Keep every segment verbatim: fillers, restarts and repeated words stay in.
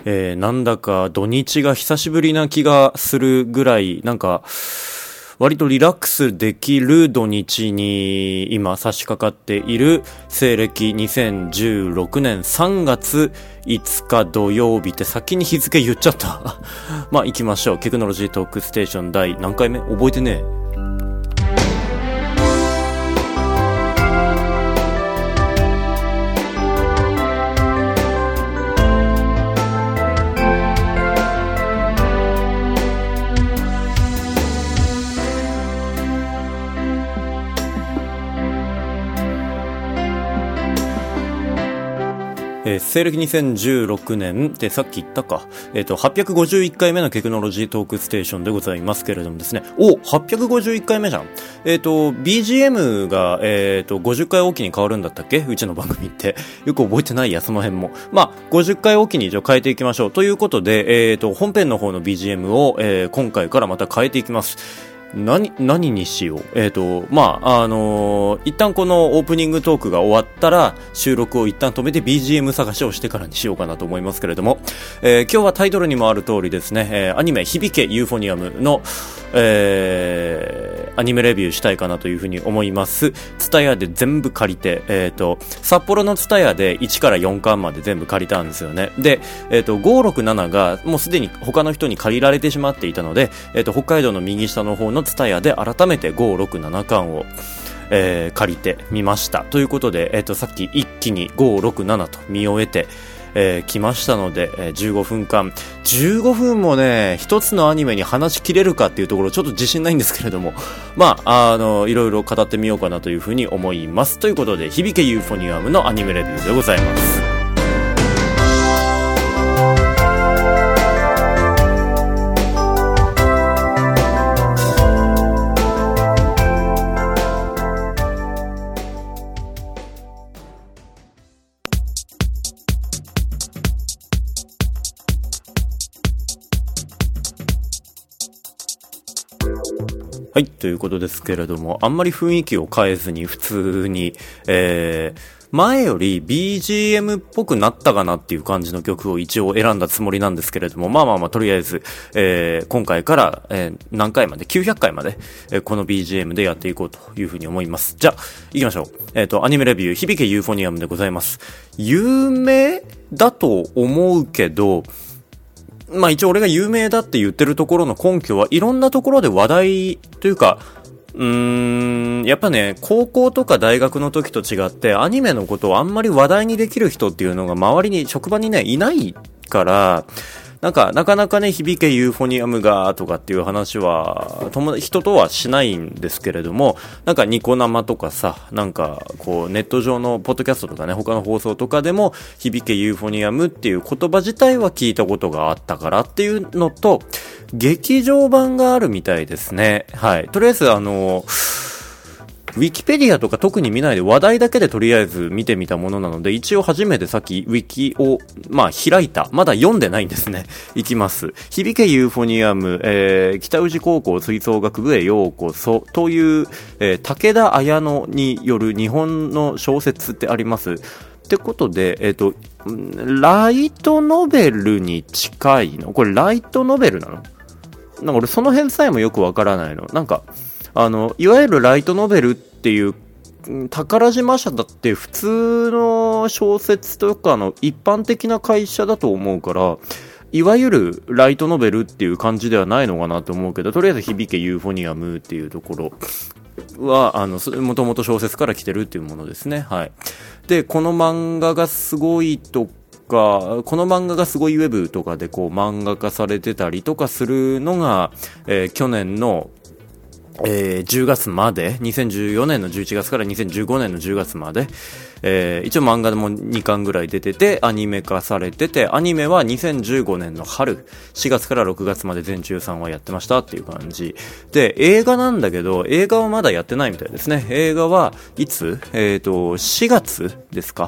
えー、なんだか土日が久しぶりな気がするぐらい、なんか割とリラックスできる土日に今差し掛かっている西暦にせんじゅうろくねんさんがついつか土曜日って先に日付言っちゃったまあ行きましょう。テクノロジートークステーション第何回目覚えてねえ。えー、西暦にせんじゅうろくねんでさっき言ったか、えっと、はっぴゃくごじゅういっかいめのテクノロジートークステーションでございますけれどもですね。お、はっぴゃくごじゅういっかいめじゃん。えっと、ビージーエム が、えっと、ごじゅっかいおきに変わるんだったっけ？うちの番組って。よく覚えてないや、その辺も。まあ、ごじゅっかいおきに一応変えていきましょう。ということで、えっと、本編の方の ビージーエム を、えー、今回からまた変えていきます。何、何にしよう。えっと、まあ、あのー、一旦このオープニングトークが終わったら、収録を一旦止めて ビージーエム 探しをしてからにしようかなと思いますけれども、えー、今日はタイトルにもある通りですね、えー、アニメ、響けユーフォニアムの、えー、アニメレビューしたいかなというふうに思います。ツタヤで全部借りて、えっと、札幌のツタヤでいちからよんかんまで全部借りたんですよね。で、えっと、ごろくなながもうすでに他の人に借りられてしまっていたので、えっと、北海道の右下の方のツタヤで改めてごろくななかんを、えー、借りてみました。ということで、えっと、さっき一気にごろくななと見終えて、えー、来ましたので、えー、じゅうごふんかんじゅうごふんもね一つのアニメに話しきれるかっていうところちょっと自信ないんですけれども、まああのいろいろ語ってみようかなというふうに思います。ということで、響けユーフォニアムのアニメレビューでございます。はい、ということですけれども、あんまり雰囲気を変えずに普通に、えー、前より ビージーエム っぽくなったかなっていう感じの曲を一応選んだつもりなんですけれども、まあまあまあとりあえず、えー、今回から、えー、何回まできゅうひゃっかいまで、えー、この ビージーエム でやっていこうというふうに思います。じゃあ行きましょう。えっとアニメレビュー響けユーフォニアムでございます。有名だと思うけど、まあ一応俺が有名だって言ってるところの根拠はいろんなところで話題というか、うーん、やっぱね、高校とか大学の時と違ってアニメのことをあんまり話題にできる人っていうのが周りに、職場にね、いないから、なんか、なかなかね、響けユーフォニアムが、とかっていう話は、友達、人とはしないんですけれども、なんかニコ生とかさ、なんか、こう、ネット上のポッドキャストとかね、他の放送とかでも、響けユーフォニアムっていう言葉自体は聞いたことがあったからっていうのと、劇場版があるみたいですね。はい。とりあえず、あの、ウィキペディアとか特に見ないで話題だけでとりあえず見てみたものなので、一応初めてさっきウィキを、まあ開いた。まだ読んでないんですね。いきます。響けユーフォニアム、えー、北宇治高校吹奏楽部へようこそという、えー、武田綾乃による日本の小説ってあります。ってことで、えっと、ライトノベルに近いの？これライトノベルなの？なんか俺その辺さえもよくわからないの。なんか、あの、いわゆるライトノベルっていう、宝島社だって普通の小説とかの一般的な会社だと思うから、いわゆるライトノベルっていう感じではないのかなと思うけど、とりあえず響けユーフォニアムっていうところは、あの、もともと小説から来てるっていうものですね。はい。で、この漫画がすごいとか、この漫画がすごいウェブとかでこう漫画化されてたりとかするのが、えー、去年のえー、じゅうがつまで、にせんじゅうよねんのじゅういちがつからにせんじゅうごねんのじゅうがつまで、えー、一応漫画でもにかんぐらい出てて、アニメ化されてて、アニメはにせんじゅうごねんの春、しがつからろくがつまで全中さんはやってましたっていう感じ。で、映画なんだけど、映画はまだやってないみたいですね。映画はいつ？えーと、しがつですか。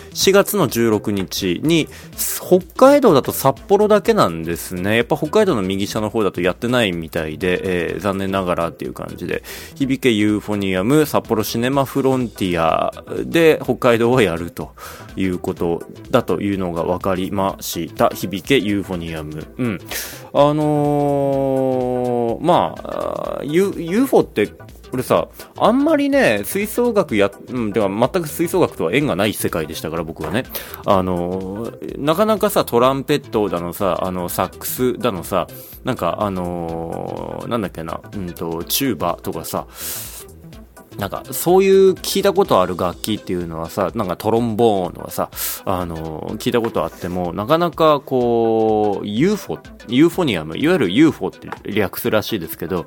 しがつのじゅうろくにちに、北海道だと札幌だけなんですね。やっぱ北海道の右下の方だとやってないみたいで、えー、残念ながらっていう感じで、響けユーフォニアム札幌シネマフロンティアで北海道をやるということだというのが分かりました。響けユーフォニアム。うん。あのー、まあ、ユーフォ ってこれさ、あんまりね、吹奏楽や、うん、では全く吹奏楽とは縁がない世界でしたから、僕はね。あのー、なかなかさ、トランペットだのさ、あの、サックスだのさ、なんか、あのー、なんだっけな、うんと、チューバとかさ、なんか、そういう聞いたことある楽器っていうのはさ、なんかトロンボーンとかさ、あのー、聞いたことあっても、なかなかこう、ユーフォ、ユーフォニアム、いわゆる ユーフォ って略すらしいですけど、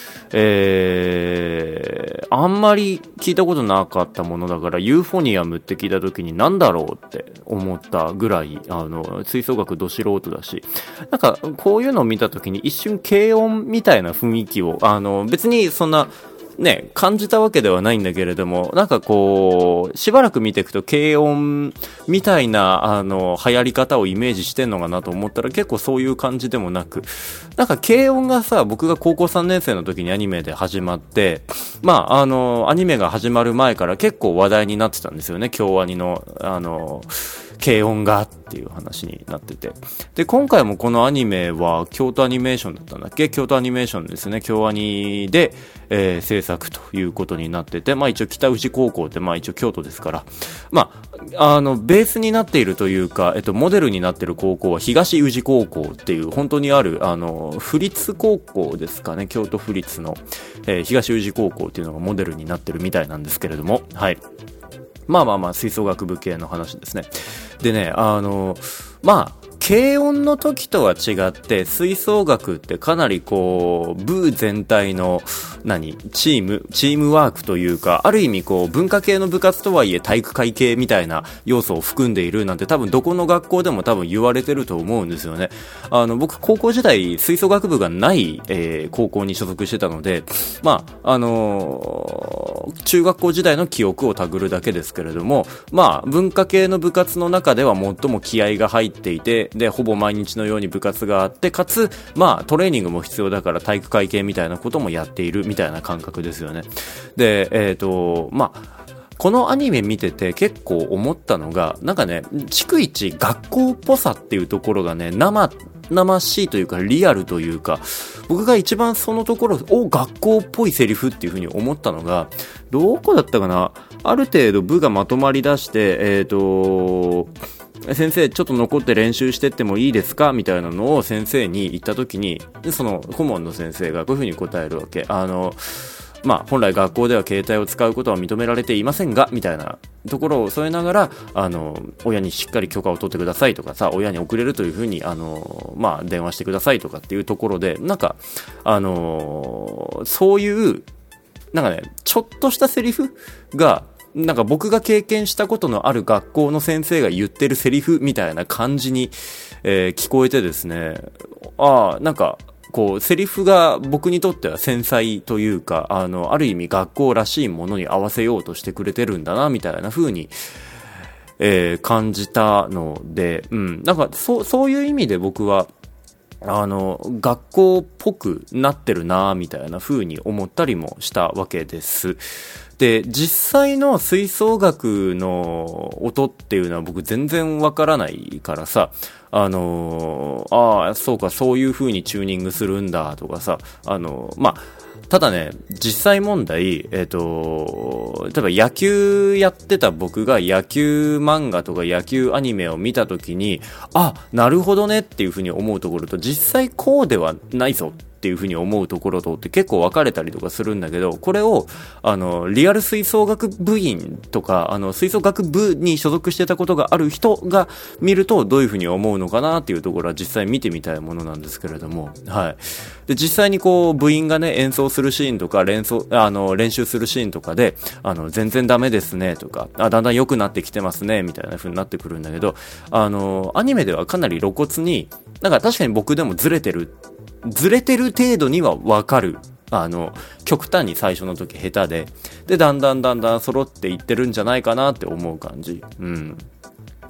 えー、あんまり聞いたことなかったものだから、ユーフォニアムって聞いた時になんだろうって思ったぐらい、あの、吹奏楽ど素人だし、なんか、こういうのを見た時に一瞬軽音みたいな雰囲気を、あの、別にそんな、ね、感じたわけではないんだけれども、なんかこう、しばらく見ていくと軽音みたいな、あの、流行り方をイメージしてんのかなと思ったら結構そういう感じでもなく、なんか軽音がさ、僕が高校さんねん生の時にアニメで始まって、まあ、あの、アニメが始まる前から結構話題になってたんですよね、京アニの、あの、軽音がっていう話になってて。で、今回もこのアニメは京都アニメーションだったんだっけ？京都アニメーションですね。京アニで、えー、制作ということになってて、まあ一応北宇治高校ってまあ一応京都ですから、まあ、あの、ベースになっているというか、えっと、モデルになっている高校は東宇治高校っていう本当にある、あの、府立高校ですかね。京都府立の、えー、東宇治高校っていうのがモデルになってるみたいなんですけれども、はい。まあまあまあ、吹奏楽部系の話ですね。でね、あの、まあ、軽音の時とは違って、吹奏楽ってかなりこう、部全体の、何、チーム、チームワークというか、ある意味こう、文化系の部活とはいえ体育会系みたいな要素を含んでいるなんて多分どこの学校でも多分言われてると思うんですよね。あの、僕高校時代吹奏楽部がない、えー、高校に所属してたので、まあ、あのー、中学校時代の記憶をたぐるだけですけれども、まあ、文化系の部活の中では最も気合が入っていて、で、ほぼ毎日のように部活があって、かつ、まあ、トレーニングも必要だから体育会系みたいなこともやっているみたいな感覚ですよね。で、えっと、まあ、このアニメ見てて結構思ったのが、なんかね、逐一学校っぽさっていうところがね、生、生しいというかリアルというか、僕が一番そのところを学校っぽいセリフっていう風に思ったのが、どこだったかな、ある程度部がまとまり出して、えっと、先生ちょっと残って練習してってもいいですかみたいなのを先生に言った時に、その顧問の先生がこういう風に答えるわけ。あの、まあ、本来学校では携帯を使うことは認められていませんが、みたいなところを添えながら、あの、親にしっかり許可を取ってくださいとかさ、親に送れるというふうに、あの、まあ、電話してくださいとかっていうところで、なんか、あの、そういう、なんかね、ちょっとしたセリフが、なんか僕が経験したことのある学校の先生が言ってるセリフみたいな感じに、えー、聞こえてですね、ああ、なんか、こう、セリフが僕にとっては繊細というか、あの、ある意味学校らしいものに合わせようとしてくれてるんだな、みたいな風に、えー、感じたので、うん、なんか、そう、そういう意味で僕は、あの、学校っぽくなってるな、みたいな風に思ったりもしたわけです。で、実際の吹奏楽の音っていうのは僕全然わからないからさ、あのー、ああ、そうか、そういう風にチューニングするんだとかさ、あのー、まあ、ただね、実際問題、えっと、例えば野球やってた僕が野球漫画とか野球アニメを見たときに、あ、なるほどねっていう風に思うところと、実際こうではないぞっていう風に思うところとって結構分かれたりとかするんだけど、これをあのリアル吹奏楽部員とかあの吹奏楽部に所属してたことがある人が見るとどういう風に思うのかなっていうところは実際見てみたいものなんですけれども、はい。で、実際にこう部員がね演奏するシーンとか練奏あの練習するシーンとかであの全然ダメですねとか、あだんだん良くなってきてますねみたいな風になってくるんだけど、あのアニメではかなり露骨になんか確かに僕でもずれてるずれてる程度にはわかる。あの、極端に最初の時下手で、で、だんだんだんだん揃っていってるんじゃないかなって思う感じ。うん。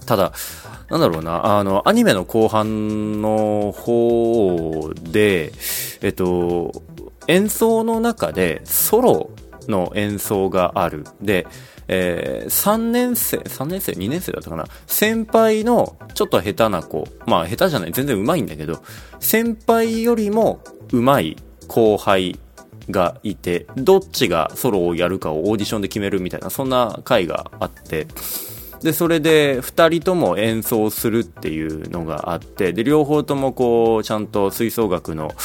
ただなんだろうな、あのアニメの後半の方でえっと演奏の中でソロの演奏がある。で、えー、さんねん生、さんねん生、にねん生だったかな。先輩のちょっと下手な子、まあ下手じゃない、全然上手いんだけど、先輩よりも上手い後輩がいて、どっちがソロをやるかをオーディションで決めるみたいな、そんな回があって、でそれでふたりとも演奏するっていうのがあって、で両方ともこうちゃんと吹奏楽の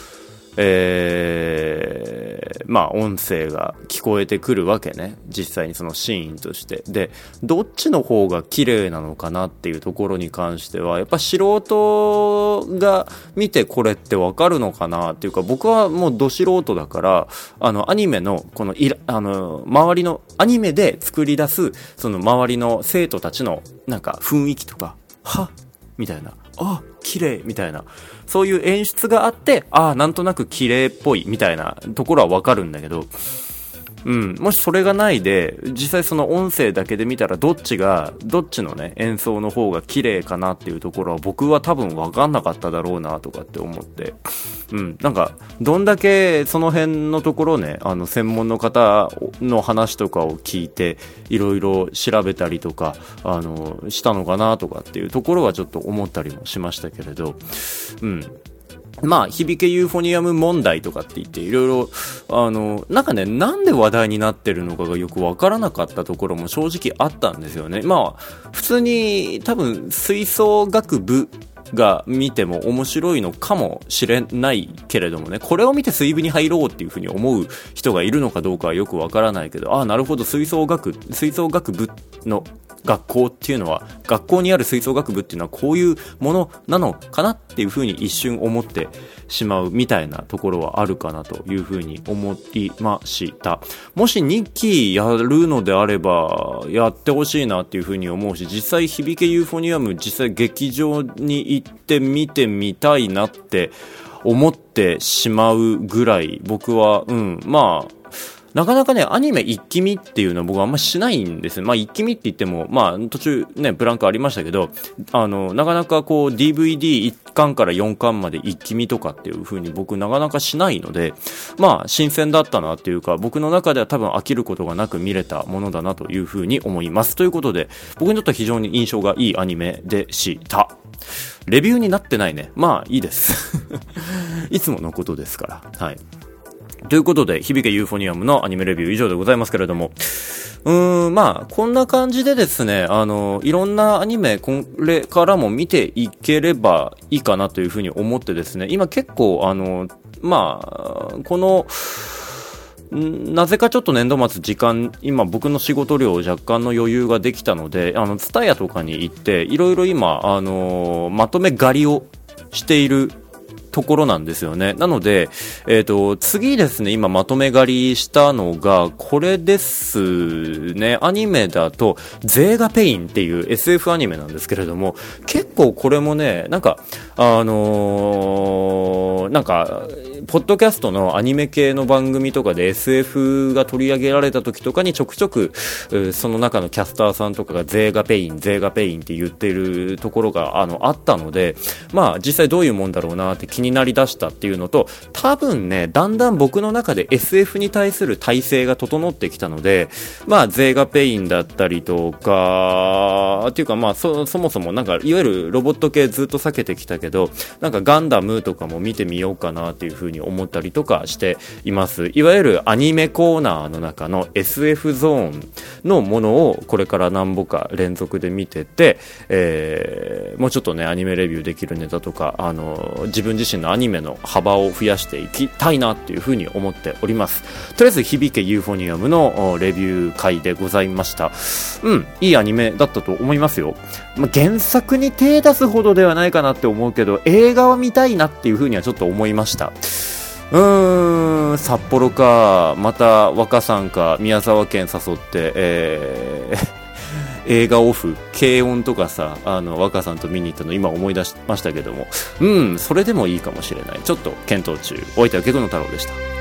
えー、まあ音声が聞こえてくるわけね、実際にそのシーンとして。でどっちの方が綺麗なのかなっていうところに関してはやっぱ素人が見てこれってわかるのかなっていうか、僕はもうど素人だから、あのアニメのこのいらあの周りのアニメで作り出すその周りの生徒たちのなんか雰囲気とか、はっみたいな、あ綺麗みたいな、そういう演出があって、ああなんとなく綺麗っぽいみたいなところはわかるんだけど、うん、もしそれがないで実際その音声だけで見たらどっちがどっちのね演奏の方が綺麗かなっていうところは僕は多分わかんなかっただろうなとかって思って、うん、なんかどんだけその辺のところね、あの専門の方の話とかを聞いていろいろ調べたりとかあのしたのかなとかっていうところはちょっと思ったりもしましたけれど、うんまあ、響けユーフォニアム問題とかって言っていろいろ、あの、なんかね、なんで話題になってるのかがよくわからなかったところも正直あったんですよね。まあ、普通に多分吹奏楽部が見ても面白いのかもしれないけれどもね、これを見て水部に入ろうっていう風に思う人がいるのかどうかはよくわからないけど、ああ、なるほど、吹奏楽、吹奏楽部の学校っていうのは、学校にある吹奏楽部っていうのはこういうものなのかなっていう風に一瞬思ってしまうみたいなところはあるかなという風に思いました。もしにきやるのであればやってほしいなっていう風に思うし、実際響けユーフォニアム実際劇場に行って見てみたいなって思ってしまうぐらい僕はうんまあなかなかね、アニメ一気見っていうのは僕はあんましないんですよ。まあ一気見って言っても、まあ途中ね、ブランクありましたけど、あの、なかなかこう ディーブイディーいっかんからよんかんまで一気見とかっていう風に僕なかなかしないので、まあ新鮮だったなっていうか、僕の中では多分飽きることがなく見れたものだなという風に思います。ということで、僕にとっては非常に印象がいいアニメでした。レビューになってないね。まあいいです。いつものことですから。はい。ということで、響けユーフォニアムのアニメレビュー以上でございますけれども、うーん、まあ、こんな感じでですね、あの、いろんなアニメ、これからも見ていければいいかなというふうに思ってですね、今結構、あの、まあ、この、なぜかちょっと年度末時間、今僕の仕事量若干の余裕ができたので、あの、ツタヤとかに行って、いろいろ今、あの、まとめ狩りをしているところなんですよね。なので、えっと、次ですね、今まとめ狩りしたのが、これですね。アニメだと、ゼーガペインっていう エスエフ アニメなんですけれども、結構これもね、なんか、あのー、なんか、ポッドキャストのアニメ系の番組とかで エスエフ が取り上げられた時とかにちょくちょく、その中のキャスターさんとかがゼーガペイン、ゼーガペインって言ってるところが、あの、あったので、まあ、実際どういうもんだろうなって気になりだしたっていうのと、多分ね、だんだん僕の中で エスエフ に対する体制が整ってきたので、まあ、ゼーガペインだったりとか、っていうかまあ、そ、そもそもなんか、いわゆるロボット系ずっと避けてきたけど、なんかガンダムとかも見てみようかなっていう風に思ったりとかしています。いわゆるアニメコーナーの中の エスエフ ゾーンのものをこれから何本か連続で見てて、えー、もうちょっとね、アニメレビューできるネタとか、あの、自分自身のアニメの幅を増やしていきたいなっていう風に思っております。とりあえず響けユーフォニアムのレビュー回でございました。うん、いいアニメだったと思いますよ。まあ、原作に手出すほどではないかなって思うけど、映画は見たいなっていう風にはちょっと思いました。うーん、札幌か、また若さんか、宮沢県誘って、えー映画オフ、軽音とかさ、あの若さんと見に行ったの今思い出しましたけども、うん、それでもいいかもしれない。ちょっと検討中。お相手はケクノ太郎でした。